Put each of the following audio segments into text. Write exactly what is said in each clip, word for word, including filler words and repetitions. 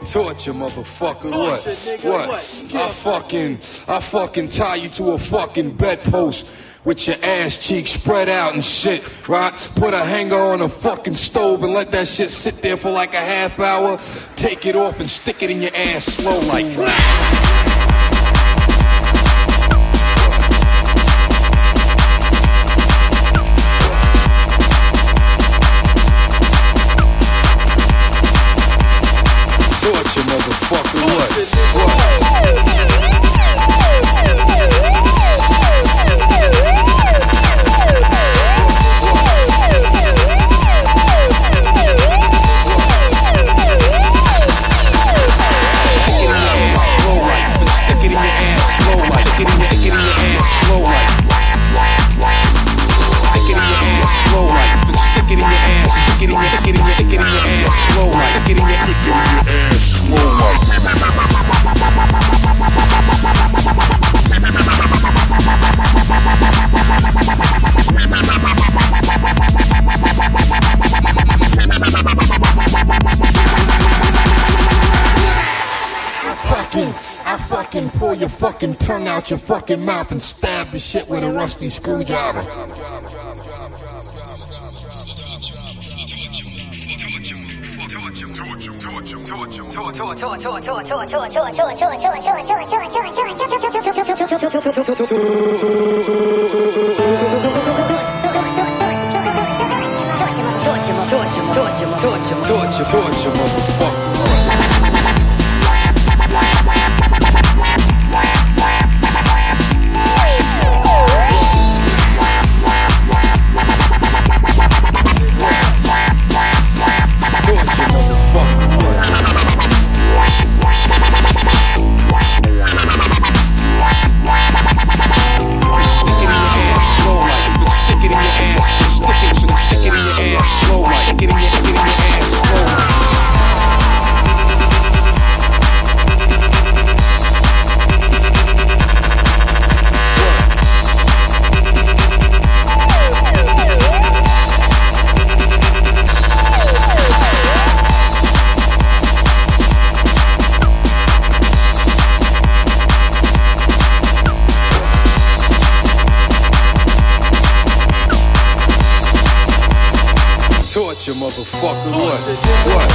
Torture, motherfucker. What? What? I fucking, I fucking tie you to a fucking bedpost with your ass cheeks spread out and shit, right? Put a hanger on a fucking stove and let that shit sit there for like a half hour. Take it off and stick it in your ass slow like torture, motherfucker. What? What? I fucking pull your fucking tongue out your fucking mouth and stab the shit with a rusty screwdriver. Torture, torture, motherfucker. Torture, motherfucker. What? What?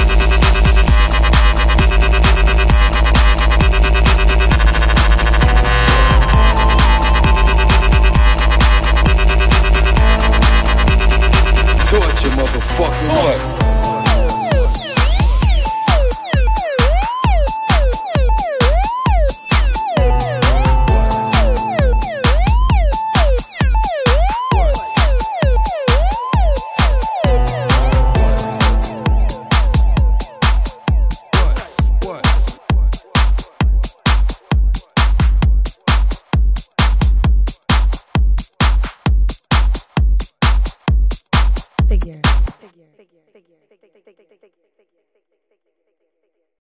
Torture, motherfucker. What? Figure. Figure. Figure.